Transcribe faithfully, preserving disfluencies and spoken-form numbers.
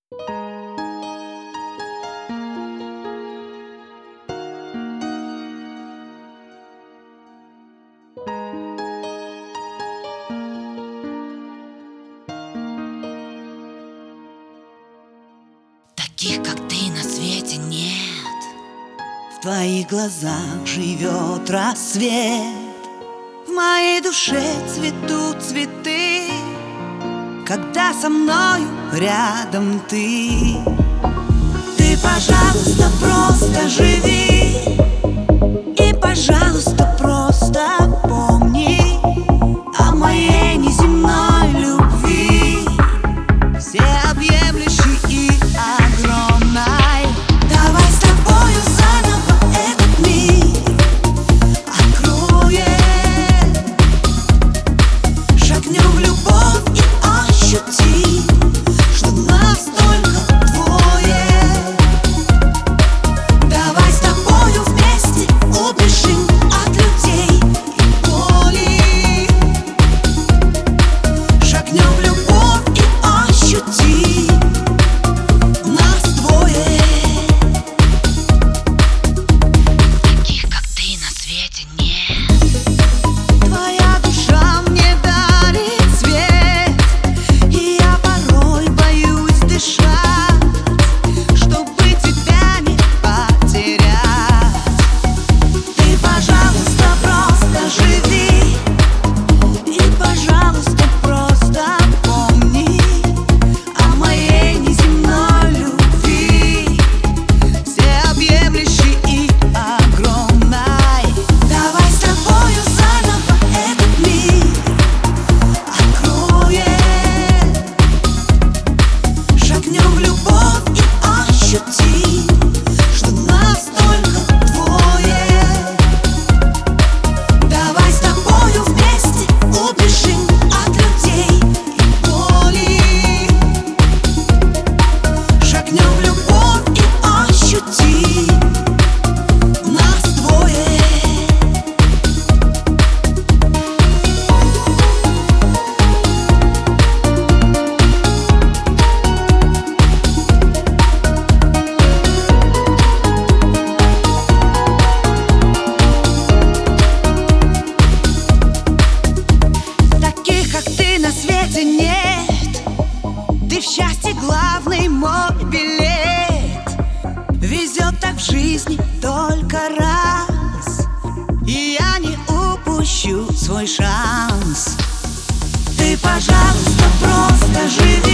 Таких, как ты, на свете нет. В твоих глазах живет рассвет, в моей душе цветут цветы, когда со мною рядом ты. Ты, пожалуйста, просто живи, и, пожалуйста, просто помни о моей неземной любви, всеобъемлющей и огромной. Давай с тобою заново этот мир откроем, шагнем в любовь и ощутим, что нас только двое. Давай с тобою вместе убежим от людей и боли, шагнем в любовь и ощутим, нас двое. Таких, как ты, на свете нет. Твоя душа мне дарит свет, и я порой боюсь дышать, чтобы тебя не потерять. Ты, пожалуйста, просто живи, и, пожалуйста, просто помни о моей неземной любви, всеобъемлющей и огромной. Давай с тобою заново этот мир откроем, шагнем в любовь и ощутим, что нас только двое. Давай с тобою вместе убежим от людей и боли, шагнем в любовь и ощутим, нас двое. Таких, как ты, на свете нет. Ты в счастье главный мой билет. Везет так в жизни только раз, и я не упущу свой шанс. Ты, пожалуйста, просто живи,